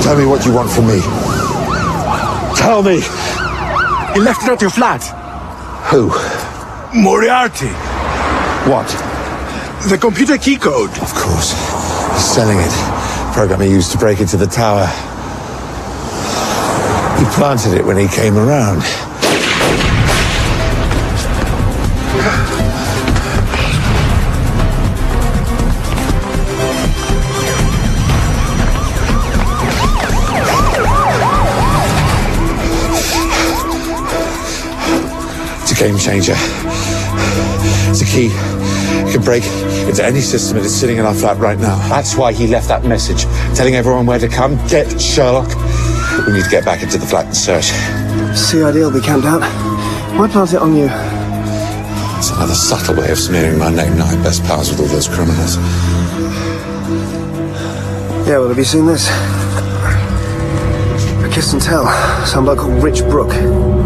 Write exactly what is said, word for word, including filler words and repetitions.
Tell me what you want from me. Tell me! He left it at your flat. Who? Moriarty. What? The computer key code. Of course. He's selling it. Program he used to break into the tower. He planted it when he came around. It's a game changer. It's a key. It can break into any system that is sitting in our flat right now. That's why he left that message, telling everyone where to come. Get Sherlock. We need to get back into the flat and search. C I D will be camped out. Why plant it on you? It's another subtle way of smearing my name. Now I'm best pals with all those criminals. Yeah, well, have you seen this? A kiss and tell. Some bloke called Rich Brook.